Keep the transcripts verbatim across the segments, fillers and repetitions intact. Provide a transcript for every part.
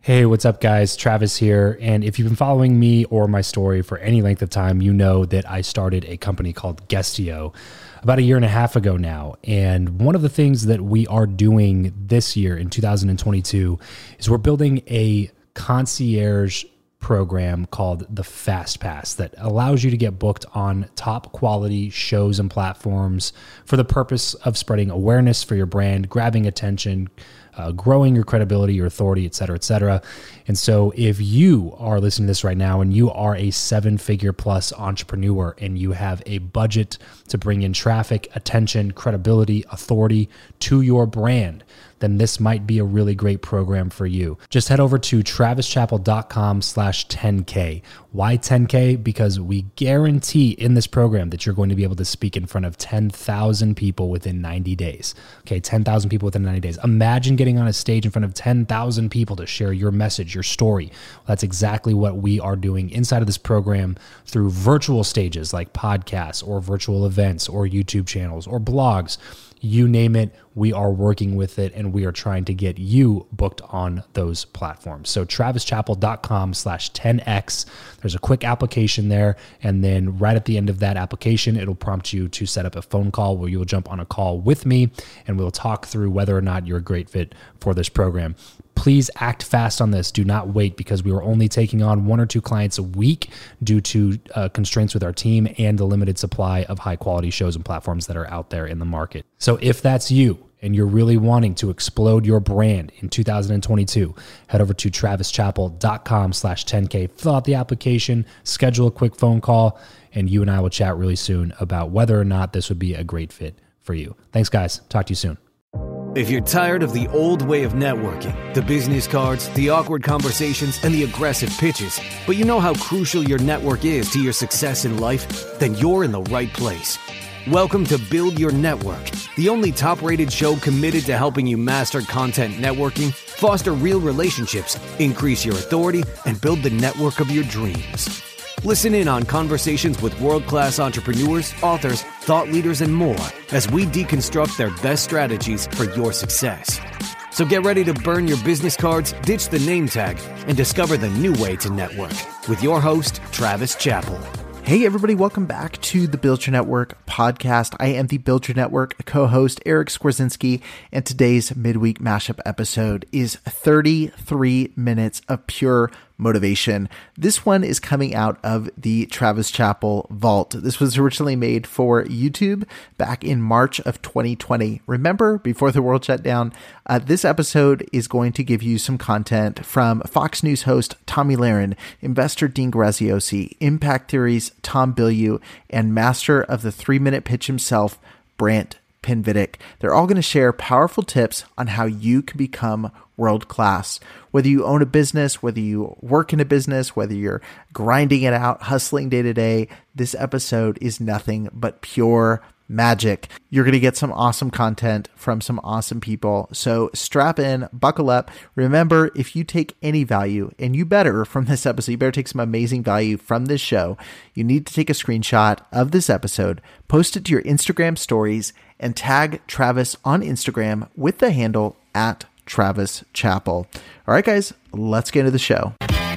Hey, what's up, guys? Travis here. And if you've been following me or my story for any length of time, you know that I started a company called Guestio about a year and a half ago now. And one of the things that we are doing this year in two thousand twenty-two is we're building a concierge program called the Fast Pass that allows you to get booked on top quality shows and platforms for the purpose of spreading awareness for your brand, grabbing attention, Uh, growing your credibility, your authority, et cetera, et cetera. And so if you are listening to this right now and you are a seven figure plus entrepreneur and you have a budget to bring in traffic, attention, credibility, authority to your brand, then this might be a really great program for you. Just head over to travischappell.com slash 10K. Why ten K? Because we guarantee in this program that you're going to be able to speak in front of ten thousand people within ninety days. Okay, ten thousand people within ninety days. Imagine getting on a stage in front of ten thousand people to share your message, your story. Well, that's exactly what we are doing inside of this program through virtual stages like podcasts or virtual events or YouTube channels or blogs. You name it, we are working with it, and we are trying to get you booked on those platforms. So travischappell.com slash 10X. There's a quick application there, and then right at the end of that application, it'll prompt you to set up a phone call where you'll jump on a call with me, and we'll talk through whether or not you're a great fit for this program. Please act fast on this. Do not wait, because we are only taking on one or two clients a week due to uh, constraints with our team and the limited supply of high quality shows and platforms that are out there in the market. So if that's you and you're really wanting to explode your brand in two thousand twenty-two, head over to travischappell.com slash 10K, fill out the application, schedule a quick phone call, and you and I will chat really soon about whether or not this would be a great fit for you. Thanks, guys. Talk to you soon. If you're tired of the old way of networking, the business cards, the awkward conversations, and the aggressive pitches, but you know how crucial your network is to your success in life, then you're in the right place. Welcome to Build Your Network, the only top-rated show committed to helping you master content networking, foster real relationships, increase your authority, and build the network of your dreams. Listen in on conversations with world-class entrepreneurs, authors, thought leaders, and more as we deconstruct their best strategies for your success. So get ready to burn your business cards, ditch the name tag, and discover the new way to network with your host, Travis Chappell. Hey everybody, welcome back to the Build Your Network podcast. I am the Build Your Network co-host, Eric Skwarczynski, and today's midweek mashup episode is thirty-three minutes of pure motivation. This one is coming out of the Travis Chappell Vault. This was originally made for YouTube back in March of twenty twenty. Remember, before the world shut down, uh, this episode is going to give you some content from Fox News host Tomi Lahren, investor Dean Graziosi, Impact Theory's Tom Bilyeu, and master of the three-minute pitch himself, Brant Pinvidic. They're all going to share powerful tips on how you can become world-class. Whether you own a business, whether you work in a business, whether you're grinding it out, hustling day to day, this episode is nothing but pure magic. You're going to get some awesome content from some awesome people. So strap in, buckle up. Remember, if you take any value, and you better from this episode, you better take some amazing value from this show, you need to take a screenshot of this episode, post it to your Instagram stories, and tag Travis on Instagram with the handle at Travis Chappell. All right, guys, let's get into the show.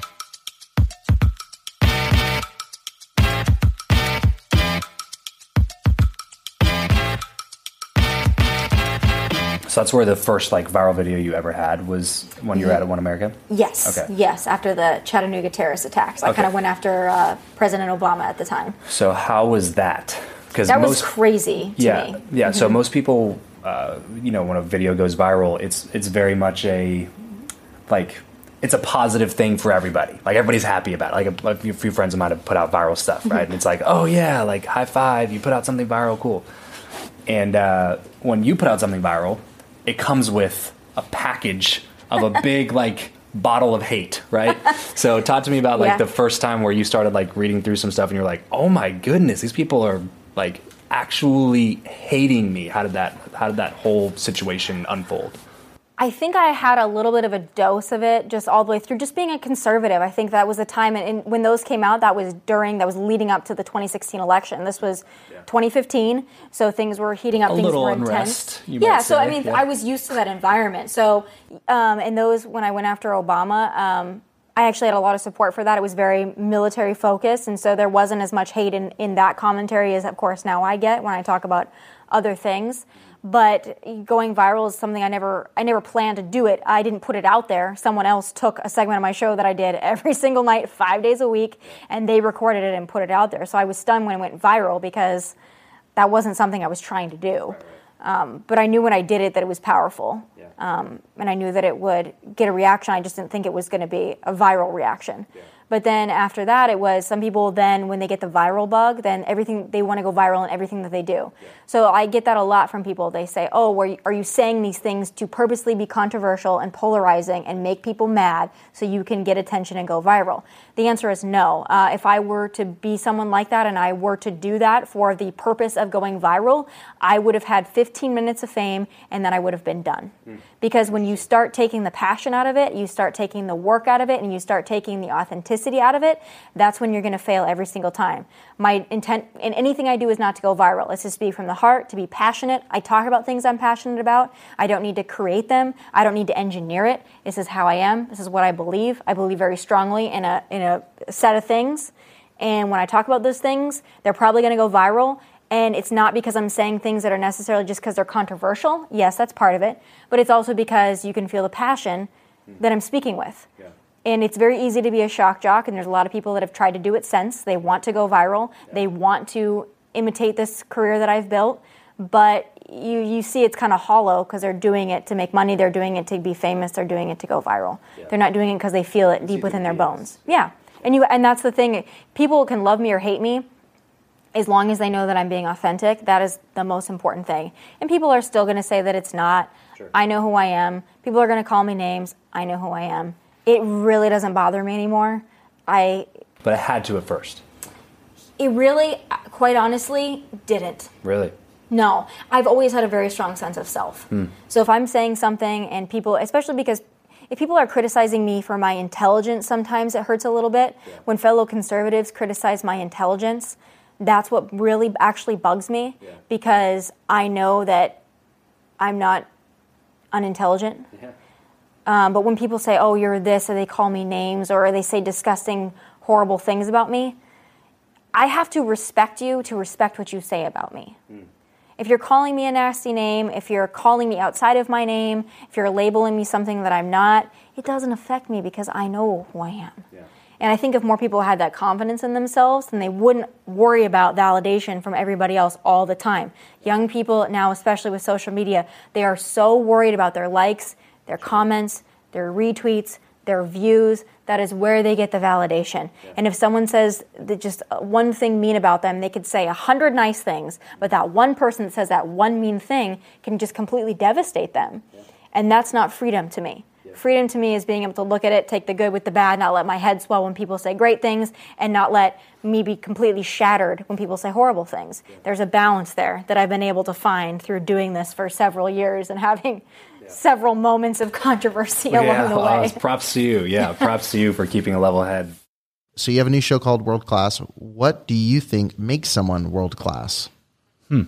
So that's where the first like viral video you ever had was when you were at One America? Yes. Okay. Yes, after the Chattanooga terrorist attacks. I okay. kind of went after uh, President Obama at the time. So how was that? Because that most, was crazy to yeah, me. Yeah, Mm-hmm. so most people, uh, you know, when a video goes viral, it's it's very much a, like, it's a positive thing for everybody. Like, everybody's happy about it. Like, a, a few friends of mine have put out viral stuff, right? Mm-hmm. And it's like, oh, yeah, like, high five, you put out something viral, cool. And uh, when you put out something viral, it comes with a package of a big, like, bottle of hate, right? So talk to me about, like, yeah. the first time where you started, like, reading through some stuff and you're like, oh, my goodness, these people are, like, actually hating me. How did that, how did that whole situation unfold? I think I had a little bit of a dose of it just all the way through, just being a conservative. I think that was the time, and, and when those came out, that was during, that was leading up to the twenty sixteen election. This was yeah. twenty fifteen, so things were heating up, a things little were unrest, intense. Yeah, so say. I mean, yeah. I was used to that environment. So, um, and those, when I went after Obama, um, I actually had a lot of support for that. It was very military focused, and so there wasn't as much hate in, in that commentary as, of course, now I get when I talk about other things. But going viral is something I never I never planned to do it. I didn't put it out there. Someone else took a segment of my show that I did every single night, five days a week, and they recorded it and put it out there. So I was stunned when it went viral because that wasn't something I was trying to do. Um, but I knew when I did it that it was powerful. Um, and I knew that it would get a reaction. I just didn't think it was going to be a viral reaction. Yeah. But then after that, it was some people then, when they get the viral bug, then everything, they want to go viral in everything that they do. Yeah. So I get that a lot from people. They say, oh, were you, are you saying these things to purposely be controversial and polarizing and make people mad so you can get attention and go viral? The answer is no. Uh, if I were to be someone like that and I were to do that for the purpose of going viral, I would have had fifteen minutes of fame and then I would have been done. Mm. Because when you start taking the passion out of it, you start taking the work out of it, and you start taking the authenticity out of it, that's when you're going to fail every single time. My intent in anything I do is not to go viral. It's just to be from the heart, to be passionate. I talk about things I'm passionate about. I don't need to create them. I don't need to engineer it. This is how I am. This is what I believe. I believe very strongly in a in a set of things. And when I talk about those things, they're probably going to go viral. And it's not because I'm saying things that are necessarily just because they're controversial. Yes, that's part of it. But it's also because you can feel the passion that I'm speaking with. Yeah. And it's very easy to be a shock jock, and there's a lot of people that have tried to do it since. They want to go viral. Yeah. They want to imitate this career that I've built. But you, you see it's kind of hollow because they're doing it to make money. They're doing it to be famous. They're doing it to go viral. Yeah. They're not doing it because they feel it deep within their bones. Yeah. And you and that's the thing. People can love me or hate me. As long as they know that I'm being authentic, that is the most important thing. And people are still going to say that it's not. Sure. I know who I am. People are going to call me names. I know who I am. It really doesn't bother me anymore. I. But it had to at first. It really, quite honestly, didn't. Really? No. I've always had a very strong sense of self. Hmm. So if I'm saying something and people, especially because if people are criticizing me for my intelligence, sometimes it hurts a little bit. Yeah. When fellow conservatives criticize my intelligence, that's what really actually bugs me, yeah. because I know that I'm not unintelligent. Yeah. Um, but when people say, oh, you're this, or they call me names, or they say disgusting, horrible things about me, I have to respect you to respect what you say about me. Mm. If you're calling me a nasty name, if you're calling me outside of my name, if you're labeling me something that I'm not, it doesn't affect me because I know who I am. Yeah. And I think if more people had that confidence in themselves, then they wouldn't worry about validation from everybody else all the time. Young people now, especially with social media, they are so worried about their likes, their comments, their retweets, their views. That is where they get the validation. Yeah. And if someone says that just one thing mean about them, they could say a hundred nice things, but that one person that says that one mean thing can just completely devastate them. Yeah. And that's not freedom to me. Freedom to me is being able to look at it, take the good with the bad, not let my head swell when people say great things, and not let me be completely shattered when people say horrible things. Yeah. There's a balance there that I've been able to find through doing this for several years and having yeah. several moments of controversy yeah, along the way. Uh, props to you. Yeah, props to you for keeping a level head. So you have a new show called World Class. What do you think makes someone world class? Hmm.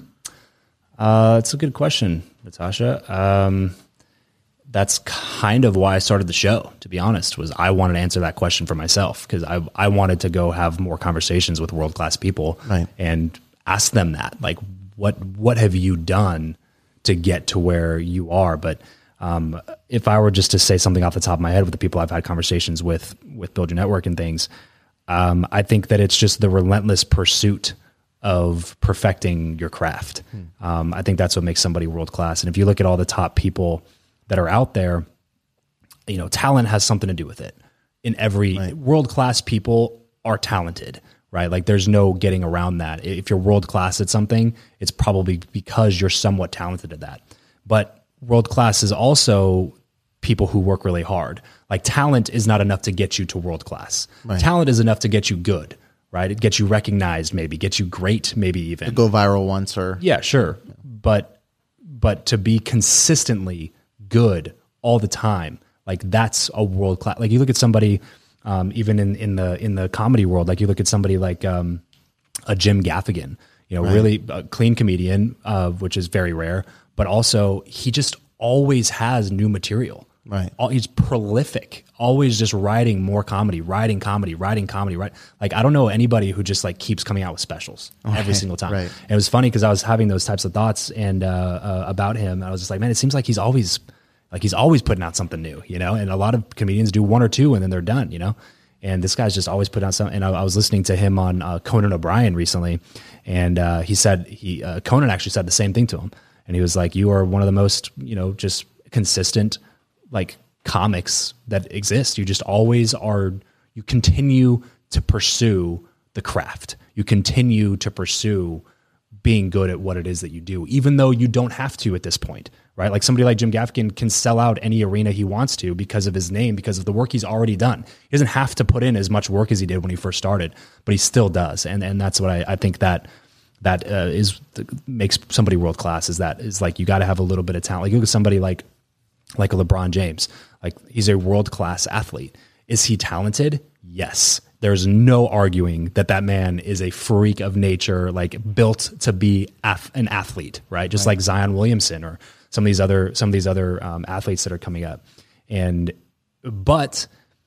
Uh, it's a good question, Natasha. Um, That's kind of why I started the show, to be honest, was I wanted to answer that question for myself because I, I wanted to go have more conversations with world-class people right. and ask them that. Like, what what have you done to get to where you are? But um, if I were just to say something off the top of my head with the people I've had conversations with, with Build Your Network and things, um, I think that it's just the relentless pursuit of perfecting your craft. Hmm. Um, I think that's what makes somebody world-class. And if you look at all the top people that are out there, you know, talent has something to do with it. In every right. world-class people are talented, right? Like there's no getting around that. If you're world-class at something, it's probably because you're somewhat talented at that. But world-class is also people who work really hard. Like talent is not enough to get you to world-class. Right. Talent is enough to get you good, right? It gets you recognized, maybe gets you great, maybe even. To go viral once or. Yeah, sure. Yeah. But, but to be consistently good all the time, like that's a world class. Like you look at somebody, um, even in, in the in the comedy world, like you look at somebody like um, a Jim Gaffigan, you know, right. really a clean comedian, uh, which is very rare, but also he just always has new material. Right. All, he's prolific, always just writing more comedy, writing comedy, writing comedy, right? Like, I don't know anybody who just like keeps coming out with specials okay. every single time. Right. And it was funny because I was having those types of thoughts and uh, uh, about him. I was just like, man, it seems like he's always like he's always putting out something new, you know? And a lot of comedians do one or two and then they're done, you know? And this guy's just always putting out something. And I, I was listening to him on uh, Conan O'Brien recently. And uh, he said, he uh, Conan actually said the same thing to him. And he was like, you are one of the most, you know, just consistent like comics that exist. You just always are, you continue to pursue the craft. You continue to pursue being good at what it is that you do, even though you don't have to at this point, right? Like somebody like Jim Gaffigan can sell out any arena he wants to because of his name, because of the work he's already done. He doesn't have to put in as much work as he did when he first started, but he still does. And and that's what I, I think that that uh, is makes somebody world-class is that is like, you got to have a little bit of talent. Like you look at somebody like, like a LeBron James, like he's a world-class athlete. Is he talented? Yes. There's no arguing that that man is a freak of nature, like built to be ath- an athlete, right? Just right. like Zion Williamson or some of these other, some of these other um, athletes that are coming up. And, but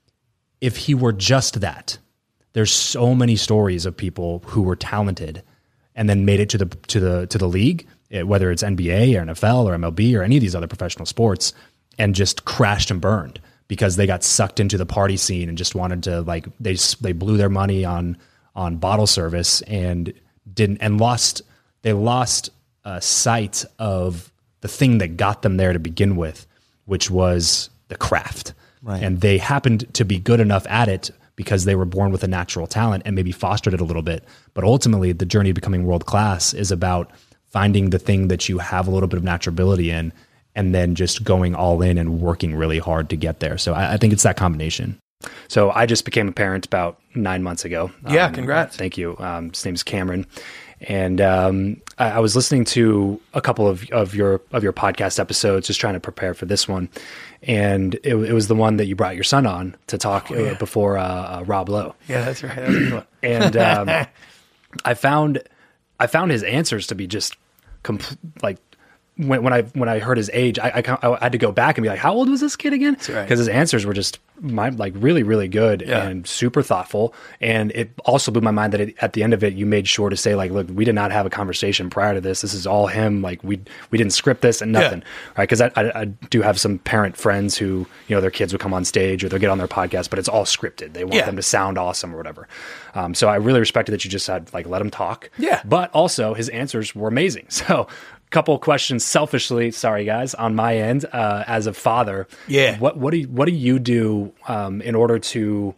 if he were just that, there's so many stories of people who were talented and then made it to the, to the, to the league, whether it's N B A or N F L or M L B or any of these other professional sports, and just crashed and burned because they got sucked into the party scene and just wanted to like, they, they blew their money on, on bottle service and didn't, and lost, they lost uh, sight of the thing that got them there to begin with, which was the craft. Right. And they happened to be good enough at it because they were born with a natural talent and maybe fostered it a little bit. But ultimately the journey of becoming world-class is about finding the thing that you have a little bit of naturality in, and then just going all in and working really hard to get there. So I, I think it's that combination. So I just became a parent about nine months ago. Yeah, um, congrats. Thank you. Um, his name's Cameron. And um, I, I was listening to a couple of, of your of your podcast episodes, just trying to prepare for this one. And it, it was the one that you brought your son on to talk oh, yeah. uh, before uh, uh, Rob Lowe. Yeah, that's right. That was a good one. And um, I found I found his answers to be just compl- like. When, when I when I heard his age, I, I, I had to go back and be like, how old was this kid again? Because right. his answers were just my, like really, really good yeah. and super thoughtful. And it also blew my mind that it, at the end of it, you made sure to say like, look, we did not have a conversation prior to this. This is all him. Like we we didn't script this and nothing. Yeah. Right? Because I, I, I do have some parent friends who, you know, their kids would come on stage or they'll get on their podcast, but it's all scripted. They want yeah. them to sound awesome or whatever. Um, so I really respected that you just said like, let him talk. Yeah. But also his answers were amazing. So couple of questions selfishly, sorry guys, on my end, uh, as a father. Yeah. What, what do you, what do you do, um, in order to,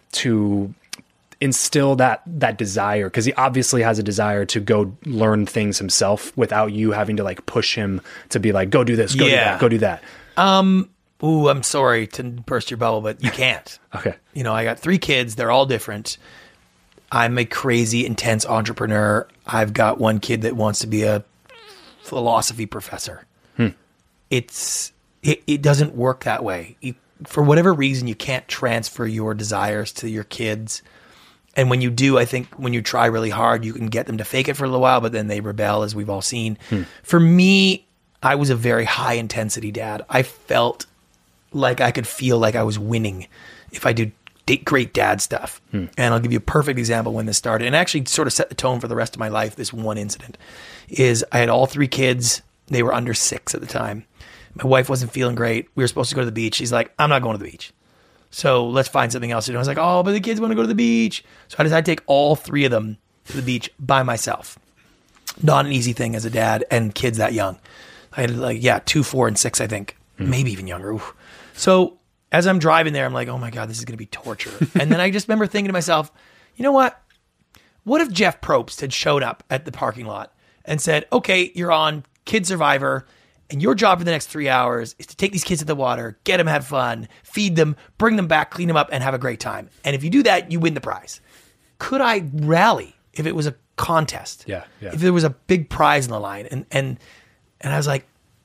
to instill that, that desire? Cause he obviously has a desire to go learn things himself without you having to like push him to be like, go do this, go yeah. do that, go do that. Um, Ooh, I'm sorry to burst your bubble, but you can't. Okay. You know, I got three kids. They're all different. I'm a crazy, intense entrepreneur. I've got one kid that wants to be a philosophy professor. Hmm. It's it, it doesn't work that way. You, for whatever reason, you can't transfer your desires to your kids. And when you do, I think when you try really hard, you can get them to fake it for a little while, but then they rebel, as we've all seen. Hmm. For me, I was a very high intensity dad. I felt like I could feel like I was winning if I did great dad stuff. Hmm. And I'll give you a perfect example when this started, and actually sort of set the tone for the rest of my life. This one incident is I had all three kids. They were under six at the time. My wife wasn't feeling great. We were supposed to go to the beach. She's like, I'm not going to the beach. So let's find something else to do. I was like, oh, but the kids want to go to the beach. So I decided to take all three of them to the beach by myself. Not an easy thing as a dad and kids that young. I had like, yeah, two, four, and six, I think. Hmm. Maybe even younger. Ooh. So as I'm driving there, I'm like, oh my God, this is going to be torture. And then I just remember thinking to myself, you know what? What if Jeff Probst had showed up at the parking lot and said, okay, you're on Kid Survivor, and your job for the next three hours is to take these kids to the water, get them, have fun, feed them, bring them back, clean them up, and have a great time. And if you do that, you win the prize. Could I rally if it was a contest? Yeah, yeah. If there was a big prize in the line? And and and I was like,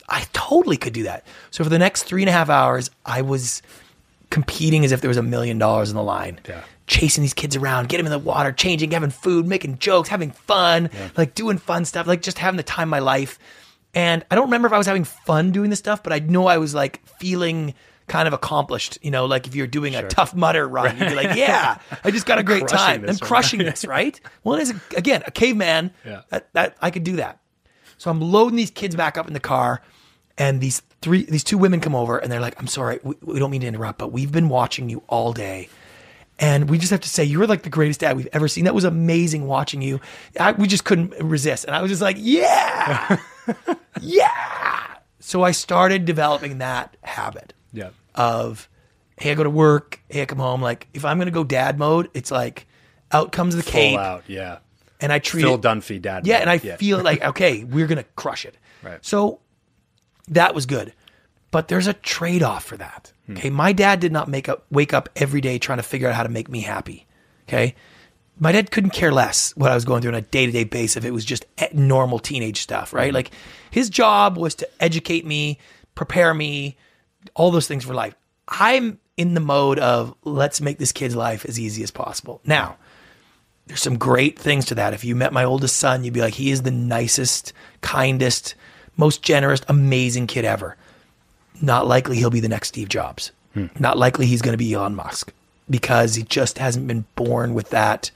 I totally could do that. So for the next three and a half hours, I was competing as if there was a million dollars in the line. Yeah. Chasing these kids around, getting them in the water, changing, having food, making jokes, having fun, Yeah. like doing fun stuff, like just having the time of my life. And I don't remember if I was having fun doing this stuff, but I know I was like feeling kind of accomplished. You know, like if you're doing a Tough Mudder run, you'd be like, yeah, I just got a great Crushing time. this I'm one. crushing this, right? Well, as a, again, a caveman, Yeah. that, that I could do that. So I'm loading these kids back up in the car, and these three, these two women come over, and they're like, I'm sorry, we, we don't mean to interrupt, but we've been watching you all day. And we just have to say, you're like the greatest dad we've ever seen. That was amazing watching you. I, we just couldn't resist. And I was just like, yeah, yeah. So I started developing that habit Yeah. of, hey, I go to work. Hey, I come home. Like, if I'm going to go dad mode, it's like, out comes the Full cape. out. Yeah. And I treat Phil it. Dunphy dad. Yeah, mode. and I feel like, okay, we're going to crush it. Right. So that was good. But there's a trade-off for that. Okay. My dad did not make up, wake up every day trying to figure out how to make me happy. Okay. My dad couldn't care less what I was going through on a day-to-day basis if it was just normal teenage stuff, right? Like his job was to educate me, prepare me, all those things for life. I'm in the mode of let's make this kid's life as easy as possible. Now, there's some great things to that. If you met my oldest son, you'd be like, he is the nicest, kindest, most generous, amazing kid ever. Not likely he'll be the next Steve Jobs. Hmm. Not likely he's going to be Elon Musk because he just hasn't been born with that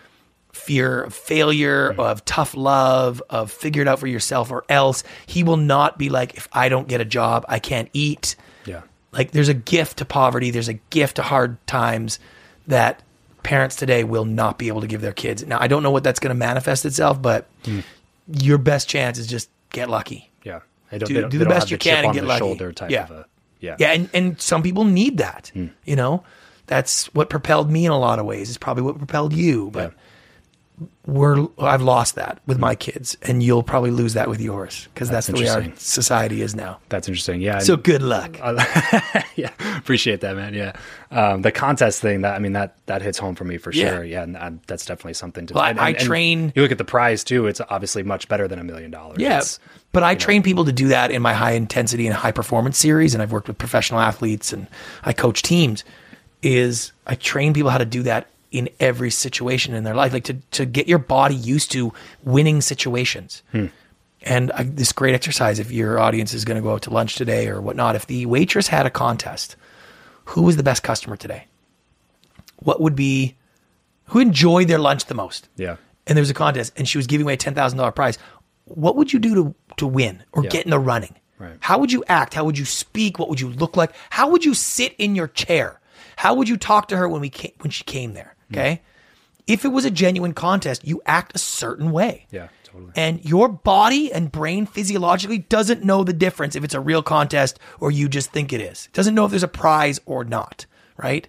fear of failure, hmm. of tough love, of figure it out for yourself or else. He will not be like, if I don't get a job, I can't eat. Yeah. Like there's a gift to poverty. There's a gift to hard times that parents today will not be able to give their kids. Now, I don't know what that's going to manifest itself, but hmm. your best chance is just get lucky. Yeah. They don't, do, they don't, do they the don't best have you the chip can and on get the lucky. shoulder type yeah. of a, yeah. Yeah. And, and some people need that, Hmm. you know, that's what propelled me in a lot of ways. It's probably what propelled you, but Yeah. we're, I've lost that with my kids and you'll probably lose that with yours because that's, That's the way our interesting. society is now. That's interesting. Yeah. So good luck. yeah, appreciate that, man. Yeah, um, the contest thing that I mean that that hits home for me for Yeah. sure. Yeah, and uh, that's definitely something to. Well, I- and- I and train- You look at the prize too; it's obviously much better than a million dollars. Yeah. It's- But I train people to do that in my high intensity and high performance series. And I've worked with professional athletes and I coach teams is I train people how to do that in every situation in their life, like to, to get your body used to winning situations. Hmm. And I, this great exercise, if your audience is going to go out to lunch today or whatnot, if the waitress had a contest, who was the best customer today? What would be, who enjoyed their lunch the most? Yeah. And there was a contest and she was giving away a ten thousand dollars prize. What would you do to, to win or Yeah. get in the running? Right. How would you act? How would you speak? What would you look like? How would you sit in your chair? How would you talk to her when we came, when she came there? Okay. Mm. If it was a genuine contest, you act a certain way. Yeah, totally. And your body and brain physiologically doesn't know the difference if it's a real contest or you just think it is. It doesn't know if there's a prize or not. Right.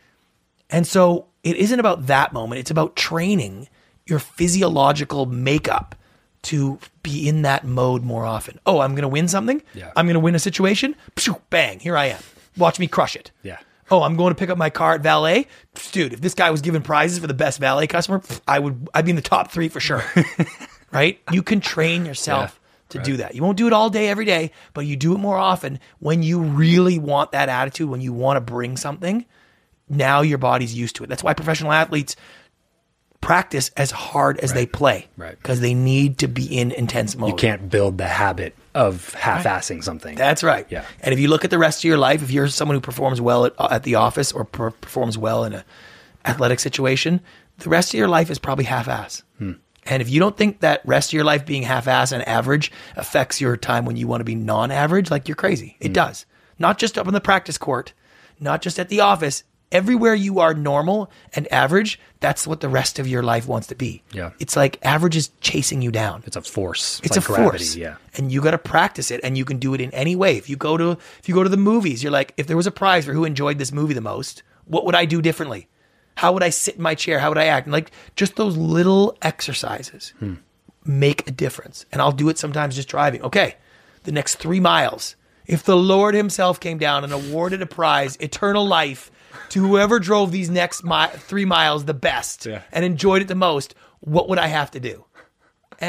And so it isn't about that moment. It's about training your physiological makeup to be in that mode more often. Oh, I'm going to win something. Yeah. I'm going to win a situation. Pshoo, bang, here I am. Watch me crush it. Yeah. Oh, I'm going to pick up my car at valet. Dude, if this guy was giving prizes for the best valet customer, I would, I'd be in the top three for sure. Right? You can train yourself Yeah, to right. do that. You won't do it all day, every day, but you do it more often when you really want that attitude, when you want to bring something. Now your body's used to it. That's why professional athletes practice as hard as they play. Right. Because they need to be in intense mode. You can't build the habit of half-assing something. That's right. Yeah. And if you look at the rest of your life, if you're someone who performs well at, at the office or per- performs well in a athletic situation, the rest of your life is probably half-ass. Hmm. And if you don't think that rest of your life being half-ass and average affects your time when you want to be non-average, like you're crazy. It Hmm. does. Not just up on the practice court, not just at the office. Everywhere you are normal and average, that's what the rest of your life wants to be. Yeah. It's like average is chasing you down. It's a force. It's, like a gravity. force. Yeah. And you got to practice it, and you can do it in any way. If you go to if you go to the movies, you're like, if there was a prize for who enjoyed this movie the most, what would I do differently? How would I sit in my chair? How would I act? And like just those little exercises hmm. make a difference. And I'll do it sometimes just driving. Okay, the next three miles. If the Lord himself came down and awarded a prize, eternal life, to whoever drove these next mi- three miles the best Yeah. and enjoyed it the most, what would I have to do? And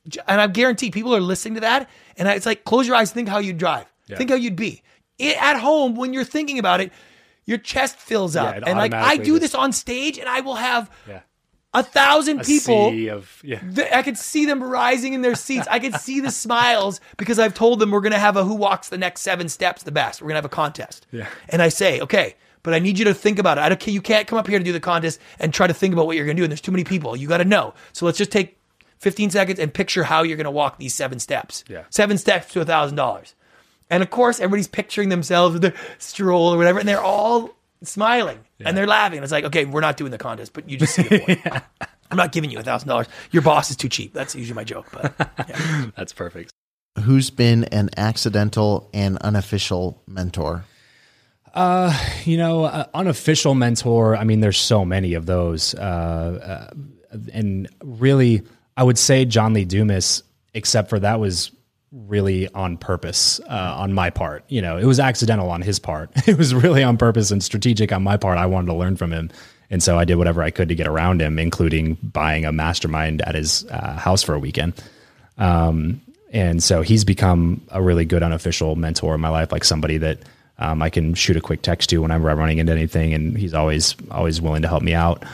and I guarantee people are listening to that, and it's like, close your eyes, think how you'd drive. Yeah. Think how you'd be. It, at home, when you're thinking about it, your chest fills up. Yeah, and like, I do just, this on stage, and I will have yeah. a thousand a people. Sea of, yeah. th- I could see them rising in their seats. I could see the smiles because I've told them we're going to have a who walks the next seven steps the best. We're going to have a contest. Yeah. And I say, okay, but I need you to think about it. I don't, you can't come up here to do the contest and try to think about what you're going to do. And there's too many people. You got to know. So let's just take fifteen seconds and picture how you're going to walk these seven steps. Yeah. Seven steps to a thousand dollars. And of course, everybody's picturing themselves with their stroll or whatever, and they're all smiling yeah. and they're laughing. And it's like, okay, we're not doing the contest, but you just see the point. yeah. I'm not giving you a thousand dollars. Your boss is too cheap. That's usually my joke, but yeah. That's perfect. Who's been an accidental and unofficial mentor? Uh, you know, uh, unofficial mentor. I mean, there's so many of those. Uh, uh, and really, I would say John Lee Dumas, except for that was really on purpose uh, on my part. You know, it was accidental on his part. It was really on purpose and strategic on my part. I wanted to learn from him. And so I did whatever I could to get around him, including buying a mastermind at his uh, house for a weekend. Um, and so he's become a really good unofficial mentor in my life, like somebody that um, I can shoot a quick text to whenever I'm running into anything. And he's always, always willing to help me out.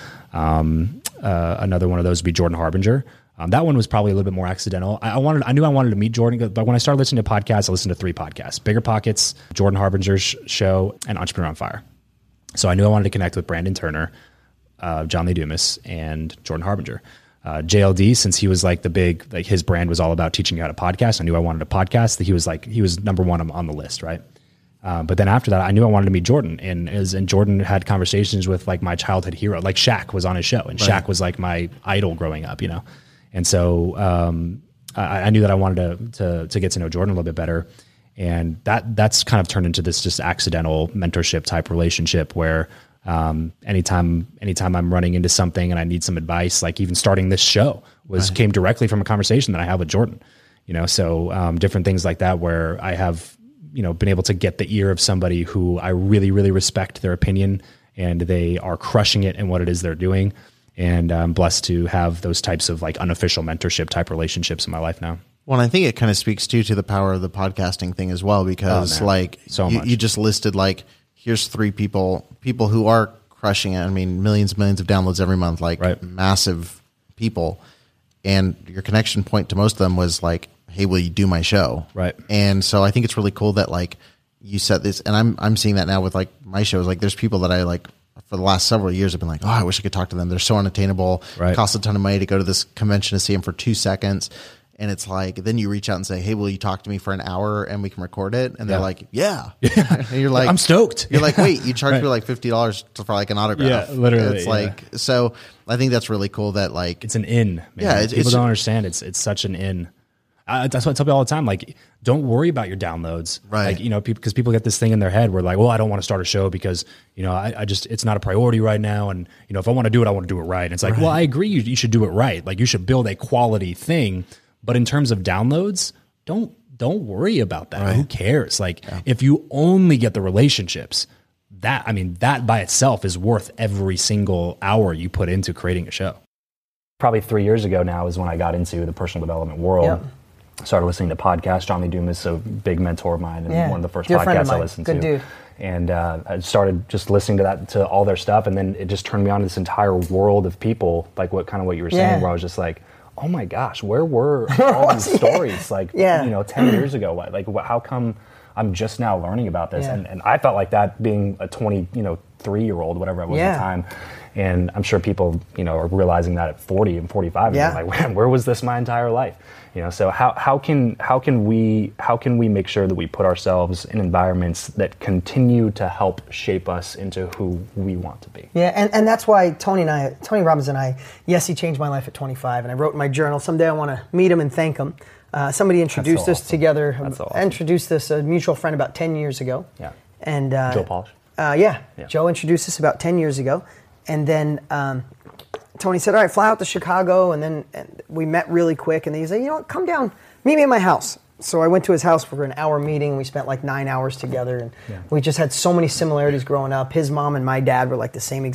Um, uh, another one of those would be Jordan Harbinger. Um, that one was probably a little bit more accidental. I, I wanted, I knew I wanted to meet Jordan, but when I started listening to podcasts, I listened to three podcasts: Bigger Pockets, Jordan Harbinger's show, and Entrepreneur on Fire. So I knew I wanted to connect with Brandon Turner, uh, John Lee Dumas, and Jordan Harbinger. Uh, J L D, since he was like the big, like his brand was all about teaching you how to podcast. I knew I wanted a podcast. That he was like, he was number one on the list, right? Uh, but then after that, I knew I wanted to meet Jordan, and as and Jordan had conversations with like my childhood hero, like Shaq was on his show, and right. Shaq was like my idol growing up, you know. And so um, I, I knew that I wanted to, to to get to know Jordan a little bit better, and that that's kind of turned into this just accidental mentorship type relationship where um, anytime anytime I'm running into something and I need some advice, like even starting this show was right. came directly from a conversation that I have with Jordan, you know. So um, different things like that where I have you know been able to get the ear of somebody who I really really respect their opinion and they are crushing it in what it is they're doing. And I'm blessed to have those types of like unofficial mentorship type relationships in my life now. Well, I think it kind of speaks too to the power of the podcasting thing as well, because oh, like so you, much. you just listed like, here's three people, people who are crushing it. I mean, millions, millions of downloads every month, like right. massive people. And your connection point to most of them was like, hey, will you do my show? Right. And so I think it's really cool that like you set this, and I'm, I'm seeing that now with like my shows. Like there's people that I like, for the last several years, I've been like, oh, I wish I could talk to them. They're so unattainable. Right. It costs a ton of money to go to this convention to see them for two seconds. And it's like, then you reach out and say, hey, will you talk to me for an hour and we can record it? And they're yeah. like, yeah. yeah. And you're like, I'm stoked. You're like, wait, you charge right. me like fifty dollars for like an autograph. Yeah, literally. It's yeah. like, so I think that's really cool that like, it's an in. Man. Yeah. It's, People it's, don't understand. It's, it's such an in. Uh, that's what I tell people all the time. Like, don't worry about your downloads. Right. Like, you know, because people, people get this thing in their head where like, well, I don't want to start a show because, you know, I, I just, it's not a priority right now. And, you know, if I want to do it, I want to do it right. And it's like, right. well, I agree. You, you should do it right. Like you should build a quality thing. But in terms of downloads, don't, don't worry about that. Right. Who cares? Like yeah. if you only get the relationships, that, I mean, that by itself is worth every single hour you put into creating a show. Probably three years ago now is when I got into the personal development world. Yep. Started listening to podcasts. John Lee Dumas, a big mentor of mine, and yeah. one of the first Dear podcasts I listened Good to. Dude. And uh, I started just listening to that, to all their stuff, and then it just turned me on to this entire world of people, like what kind of what you were saying, yeah. where I was just like, oh my gosh, where were all these stories like yeah. you know ten years ago? Like, how come I'm just now learning about this? Yeah. And and I felt like that being a twenty, you know, three year old, whatever I was yeah. at the time. And I'm sure people, you know, are realizing that at forty and forty-five. Yeah. And like, where was this my entire life? You know, so how, how can how can we how can we make sure that we put ourselves in environments that continue to help shape us into who we want to be? Yeah, and, and that's why Tony and I, Tony Robbins and I, yes, he changed my life at twenty-five, and I wrote in my journal, someday I want to meet him and thank him. Uh, somebody introduced so us awesome. together. That's so awesome. Introduced us a mutual friend about ten years ago. Yeah. And uh, Joe Polish. Uh, yeah. yeah, Joe introduced us about ten years ago, and then um, Tony said, "All right, fly out to Chicago," and then and we met really quick. And then he said, "You know what? Come down, meet me at my house." So I went to his house for an hour meeting. We spent like nine hours together, and yeah. we just had so many similarities growing up. His mom and my dad were like the same exact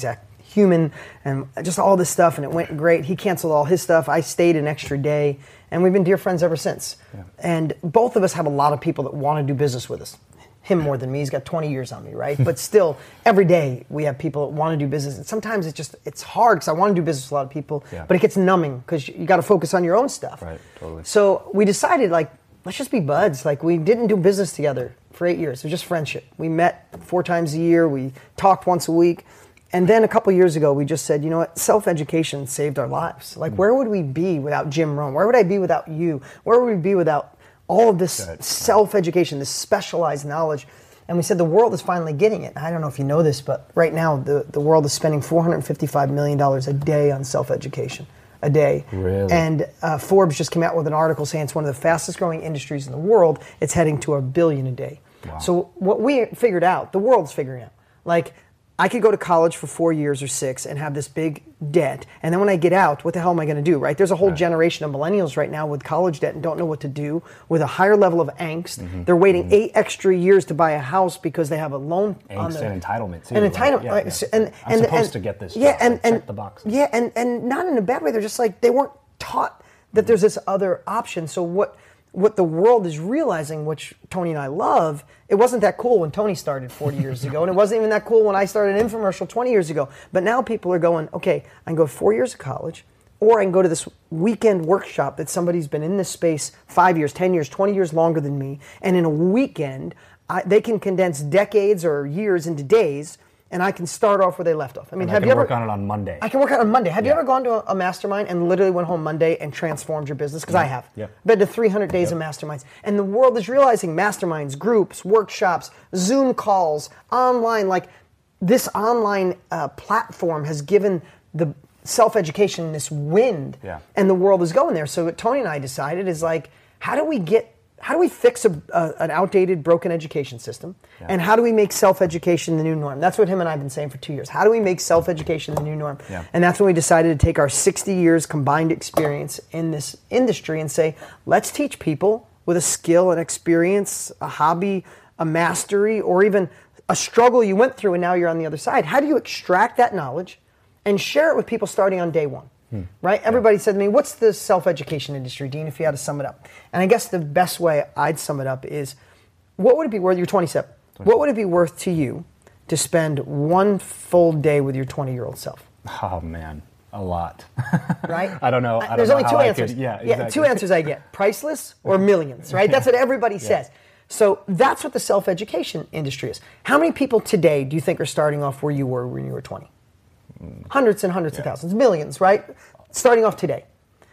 human and just all this stuff, and it went great. He canceled all his stuff. I stayed an extra day, and we've been dear friends ever since. Yeah. And both of us have a lot of people that want to do business with us. Him more than me. He's got twenty years on me, right? But still, every day we have people that want to do business. And sometimes it's just, it's hard because I want to do business with a lot of people, yeah. but it gets numbing because you got to focus on your own stuff. Right, totally. So we decided, like, let's just be buds. Like, we didn't do business together for eight years. It was just friendship. We met four times a year. We talked once a week. And then a couple years ago, we just said, you know what, self-education saved our lives. Like, mm. where would we be without Jim Rohn? Where would I be without you? Where would we be without all of this Good. self-education, this specialized knowledge? And we said the world is finally getting it. I don't know if you know this, but right now the, the world is spending four hundred fifty-five million dollars a day on self-education, a day. Really? And uh, Forbes just came out with an article saying it's one of the fastest growing industries in the world. It's heading to a billion a day. Wow. So what we figured out, the world's figuring out, like, I could go to college for four years or six and have this big debt. And then when I get out, what the hell am I going to do, right? There's a whole right. generation of millennials right now with college debt and don't know what to do, with a higher level of angst. Mm-hmm. They're waiting mm-hmm. eight extra years to buy a house because they have a loan. Angst on their, and entitlement, too. And entitlement. Right? Yeah, like, yeah. So, and, I'm and, supposed and, to get this yeah, job. and, and, check the boxes. Yeah, and, and not in a bad way. They're just like, they weren't taught that mm-hmm. there's this other option. So what... What the world is realizing, which Tony and I love, it wasn't that cool when Tony started forty years ago, and it wasn't even that cool when I started an infomercial twenty years ago. But now people are going, okay, I can go four years of college, or I can go to this weekend workshop that somebody's been in this space five years, ten years, twenty years longer than me, and in a weekend, I, they can condense decades or years into days, and I can start off where they left off. I mean, and have I can you ever work on it on Monday? I can work on it on Monday. Have yeah. you ever gone to a, a mastermind and literally went home Monday and transformed your business? Because yeah. I have. Yeah. Been to three hundred days yep. of masterminds. And the world is realizing masterminds, groups, workshops, Zoom calls, online, like this online uh, platform has given the self-education this wind. Yeah. And the world is going there. So what Tony and I decided is like, how do we get How do we fix a, a, an outdated, broken education system? Yeah. And how do we make self-education the new norm? That's what him and I have been saying for two years. How do we make self-education the new norm? Yeah. And that's when we decided to take our sixty years combined experience in this industry and say, let's teach people with a skill, an experience, a hobby, a mastery, or even a struggle you went through and now you're on the other side. How do you extract that knowledge and share it with people starting on day one? Right? Everybody said to me, what's the self-education industry, Dean, if you had to sum it up? And I guess the best way I'd sum it up is, what would it be worth, you're twenty-seven, what would it be worth to you to spend one full day with your twenty-year-old self? Oh, man, a lot. Right? I don't know. I don't There's know only two how answers. I could, yeah, yeah exactly. Two answers I get, priceless or millions, right? That's what everybody yeah. says. So that's what the self-education industry is. How many people today do you think are starting off where you were when you were twenty? Hundreds and hundreds yeah. of thousands, millions, right? Starting off today.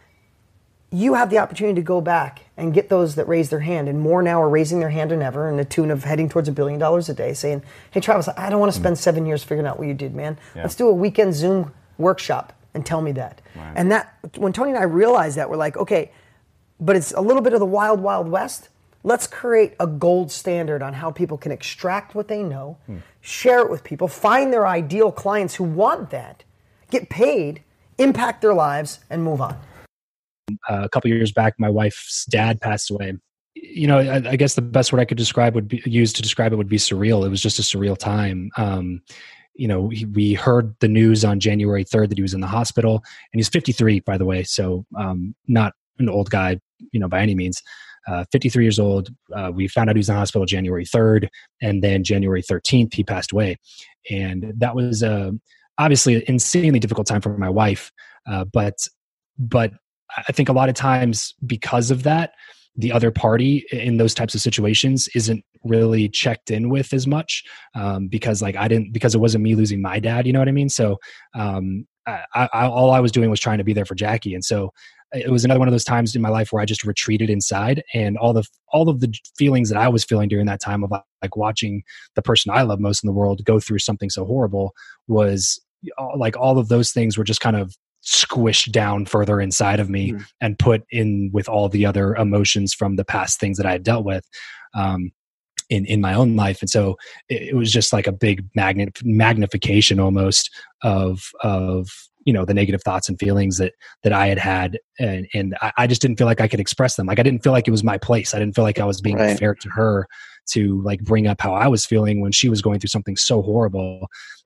You have the opportunity to go back and get those that raise their hand, and more now are raising their hand than ever in the tune of heading towards a billion dollars a day, saying, hey, Travis, I don't want to spend seven years figuring out what you did, man. Yeah. Let's do a weekend Zoom workshop and tell me that. Right. And that, when Tony and I realized that, we're like, okay, but it's a little bit of the wild, wild west. Let's create a gold standard on how people can extract what they know, hmm. share it with people, find their ideal clients who want that, get paid, impact their lives, and move on. Uh, a couple of years back, my wife's dad passed away. You know, I, I guess the best word I could describe would be use to describe it would be surreal. It was just a surreal time. Um, you know, he, we heard the news on January third that he was in the hospital, and he's fifty-three, by the way. So um, not an old guy, you know, by any means. Uh, fifty-three years old. Uh, we found out he was in the hospital January third, and then January thirteenth, he passed away. And that was uh, obviously an insanely difficult time for my wife. Uh, but, but I think a lot of times because of that, the other party in those types of situations isn't really checked in with as much um, because like I didn't, because it wasn't me losing my dad, you know what I mean? So um, I, I, all I was doing was trying to be there for Jackie. And so it was another one of those times in my life where I just retreated inside, and all the, all of the feelings that I was feeling during that time of like watching the person I love most in the world go through something so horrible was like, all of those things were just kind of squished down further inside of me mm. and put in with all the other emotions from the past things that I had dealt with um, in, in my own life. And so it, it was just like a big magnet magnification almost of, of, you know, the negative thoughts and feelings that, that I had had. And, and I, I just didn't feel like I could express them. Like, I didn't feel like it was my place. I didn't feel like I was being right. fair to her to like bring up how I was feeling when she was going through something so horrible.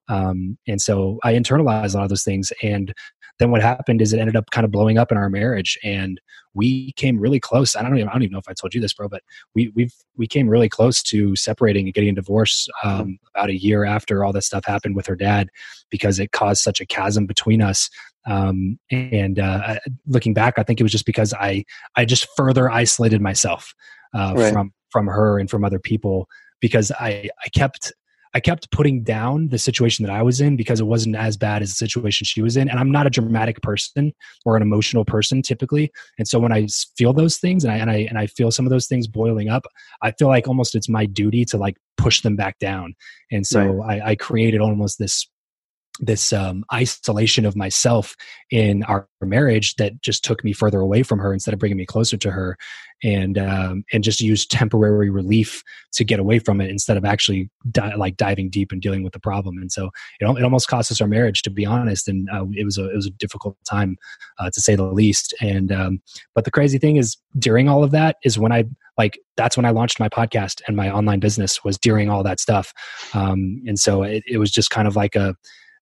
Um, and so I internalized a lot of those things. And then what happened is it ended up kind of blowing up in our marriage, and we came really close. I don't even, I don't even know if I told you this, bro, but we, we've, we came really close to separating and getting a divorce, um, about a year after all this stuff happened with her dad, because it caused such a chasm between us. Um, and, uh, looking back, I think it was just because I, I just further isolated myself, uh, right. from, from her and from other people, because I, I kept, I kept putting down the situation that I was in because it wasn't as bad as the situation she was in. And I'm not a dramatic person or an emotional person typically. And so when I feel those things and I, and I, and I feel some of those things boiling up, I feel like almost it's my duty to like push them back down. And so right. I, I created almost this this um, isolation of myself in our marriage that just took me further away from her instead of bringing me closer to her, and um, and just used temporary relief to get away from it instead of actually di- like diving deep and dealing with the problem. And so it, it almost cost us our marriage, to be honest. And uh, it was a it was a difficult time, uh, to say the least. And um, but the crazy thing is, during all of that is when I like that's when I launched my podcast and my online business, was during all that stuff. Um, and so it, it was just kind of like a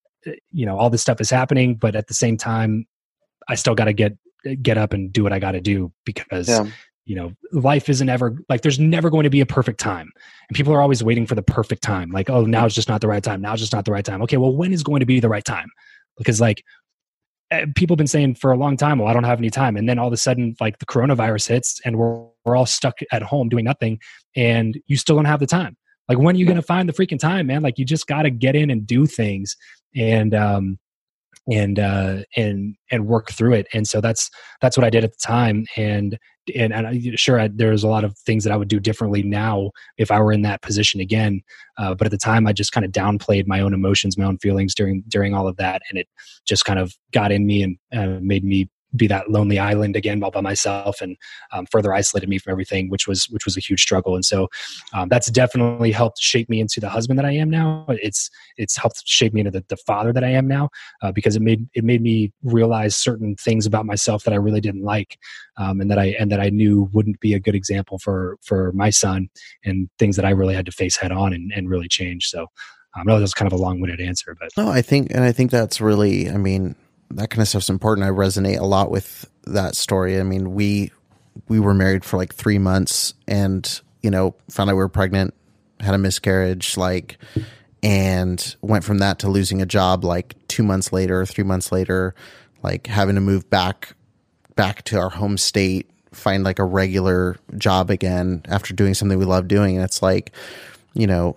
you know, all this stuff is happening, but at the same time, I still got to get, get up and do what I got to do, because, yeah. you know, life isn't ever like, there's never going to be a perfect time. And people are always waiting for the perfect time. Like, oh, now it's just not the right time. Now it's just not the right time. Okay. Well, when is going to be the right time? Because like people have been saying for a long time, well, I don't have any time. And then all of a sudden, like the coronavirus hits and we're, we're all stuck at home doing nothing, and you still don't have the time. Like, when are you going to find the freaking time, man? Like, you just got to get in and do things and, um, and, uh, and, and work through it. And so that's, that's what I did at the time. And, and, and I, sure, I, there's a lot of things that I would do differently now if I were in that position again. Uh, but at the time I just kind of downplayed my own emotions, my own feelings during, during all of that. And it just kind of got in me and uh, made me be that lonely island again all by myself, and um, further isolated me from everything, which was which was a huge struggle. And so um, that's definitely helped shape me into the husband that I am now. It's it's helped shape me into the, the father that I am now, uh, because it made it made me realize certain things about myself that I really didn't like, um, and that I and that I knew wouldn't be a good example for for my son, and things that I really had to face head on and, and really change. So um, I know that's kind of a long-winded answer, but no, I think and I think that's really, I mean, that kind of stuff's important. I resonate a lot with that story. I mean, we we were married for like three months and, you know, found out we were pregnant, had a miscarriage, like, and went from that to losing a job like two months later, three months later, like having to move back back to our home state, find like a regular job again after doing something we love doing. And it's like, you know,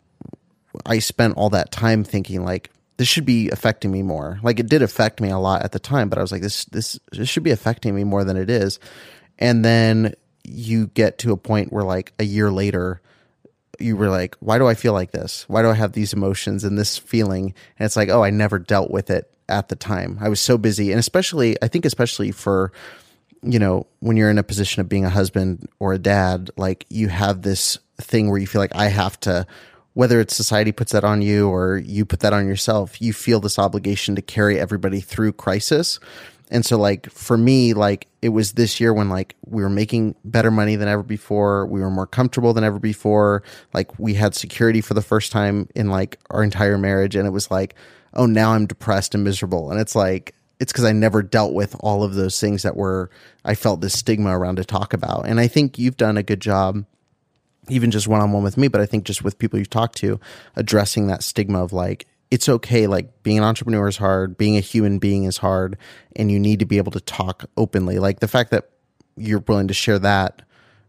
I spent all that time thinking like, this should be affecting me more. Like, it did affect me a lot at the time, but I was like, this, this, this should be affecting me more than it is. And then you get to a point where like a year later, you were like, why do I feel like this? Why do I have these emotions and this feeling? And it's like, oh, I never dealt with it at the time. I was so busy. And especially, I think especially for, you know, when you're in a position of being a husband or a dad, like you have this thing where you feel like I have to, whether it's society puts that on you or you put that on yourself, you feel this obligation to carry everybody through crisis. And so like for me, like it was this year when like we were making better money than ever before. We were more comfortable than ever before. Like we had security for the first time in like our entire marriage. And it was like, oh, now I'm depressed and miserable. And it's like, it's because I never dealt with all of those things that were, I felt this stigma around to talk about. And I think you've done a good job, even just one-on-one with me, but I think just with people you've talked to, addressing that stigma of like, it's okay. Like being an entrepreneur is hard. Being a human being is hard. And you need to be able to talk openly. Like the fact that you're willing to share that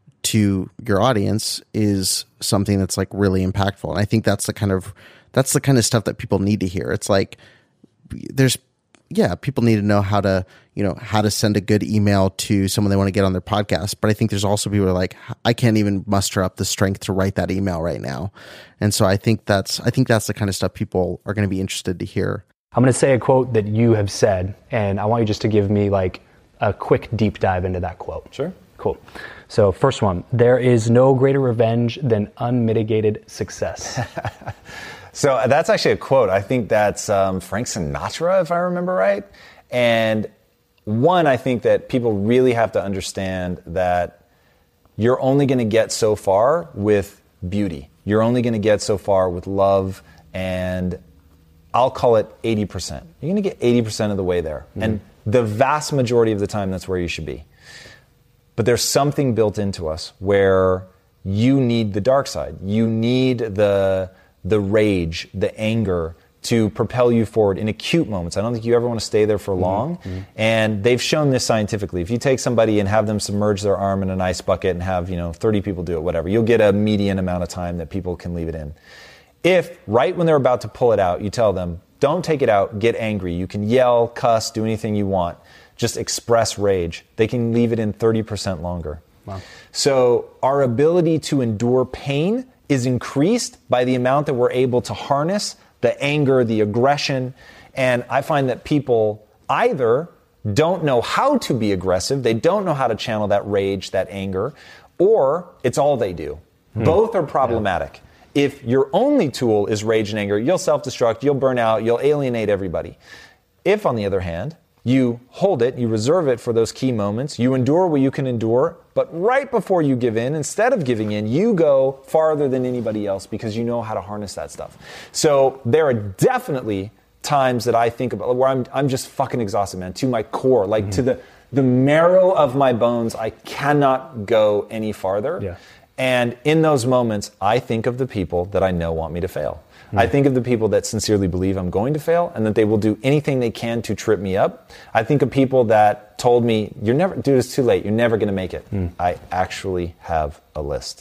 to your audience is something that's like really impactful. And I think that's the kind of, that's the kind of stuff that people need to hear. It's like, there's, yeah, people need to know how to, you know, how to send a good email to someone they want to get on their podcast. But I think there's also people who are like, I can't even muster up the strength to write that email right now. And so I think that's, I think that's the kind of stuff people are going to be interested to hear. I'm going to say a quote that you have said, and I want you just to give me like a quick deep dive into that quote. Sure. Cool. So first one, there is no greater revenge than unmitigated success. So that's actually a quote. I think that's um, Frank Sinatra, if I remember right. And one, I think that people really have to understand that you're only going to get so far with beauty. You're only going to get so far with love and I'll call it eighty percent. You're going to get eighty percent of the way there. Mm-hmm. And the vast majority of the time, that's where you should be. But there's something built into us where you need the dark side. You need the the rage, the anger to propel you forward in acute moments. I don't think you ever want to stay there for long. Mm-hmm. And they've shown this scientifically. If you take somebody and have them submerge their arm in an ice bucket and have, you know, thirty people do it, whatever, you'll get a median amount of time that people can leave it in. If right when they're about to pull it out, you tell them, don't take it out, get angry. You can yell, cuss, do anything you want. Just express rage. They can leave it in thirty percent longer. Wow. So our ability to endure pain is increased by the amount that we're able to harness the anger, the aggression. And I find that people either don't know how to be aggressive, they don't know how to channel that rage, that anger, or it's all they do. Hmm. Both are problematic. Yeah. If your only tool is rage and anger, you'll self-destruct, you'll burn out, you'll alienate everybody. If, on the other hand, you hold it, you reserve it for those key moments, you endure what you can endure, but right before you give in, instead of giving in, you go farther than anybody else because you know how to harness that stuff. So there are definitely times that I think about where I'm I'm just fucking exhausted, man, to my core, like mm-hmm. to the, the marrow of my bones. I cannot go any farther. Yeah. And in those moments, I think of the people that I know want me to fail. Mm. I think of the people that sincerely believe I'm going to fail and that they will do anything they can to trip me up. I think of people that told me, "You're never, dude, it's too late. You're never going to make it." Mm. I actually have a list.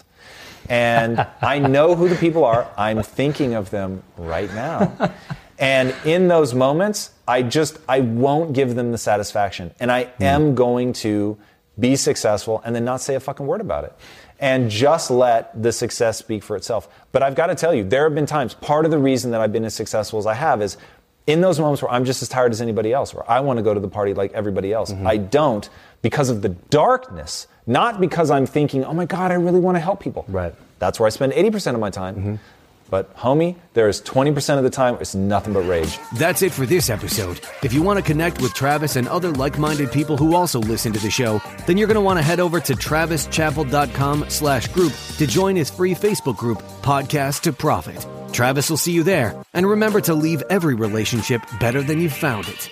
And I know who the people are. I'm thinking of them right now. And in those moments, I just, I won't give them the satisfaction. And I mm. am going to be successful and then not say a fucking word about it. And just let the success speak for itself. But I've got to tell you, there have been times, part of the reason that I've been as successful as I have is in those moments where I'm just as tired as anybody else, where I want to go to the party like everybody else. Mm-hmm. I don't because of the darkness, not because I'm thinking, oh my God, I really want to help people. Right. That's where I spend eighty percent of my time. Mm-hmm. But homie, there is twenty percent of the time it's nothing but rage. That's it for this episode. If you want to connect with Travis and other like-minded people who also listen to the show, then you're going to want to head over to travischappell.com slash group to join his free Facebook group, Podcast to Profit. Travis will see you there. And remember to leave every relationship better than you found it.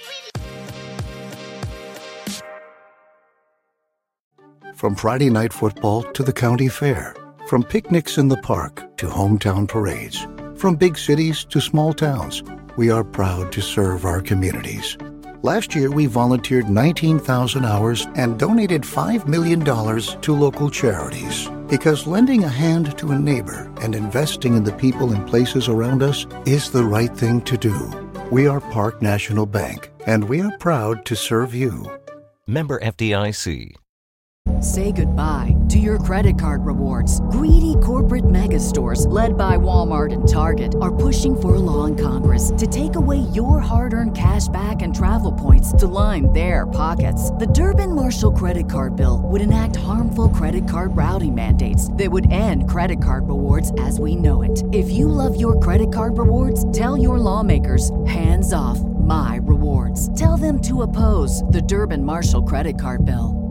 From Friday night football to the county fair. From picnics in the park to hometown parades, from big cities to small towns, we are proud to serve our communities. Last year, we volunteered nineteen thousand hours and donated five million dollars to local charities. Because lending a hand to a neighbor and investing in the people and places around us is the right thing to do. We are Park National Bank, and we are proud to serve you. Member F D I C. Say goodbye to your credit card rewards. Greedy corporate mega stores, led by Walmart and Target, are pushing for a law in Congress to take away your hard-earned cash back and travel points to line their pockets. The Durbin-Marshall credit card bill would enact harmful credit card routing mandates that would end credit card rewards as we know it. If you love your credit card rewards, tell your lawmakers, hands off my rewards. Tell them to oppose the Durbin-Marshall credit card bill.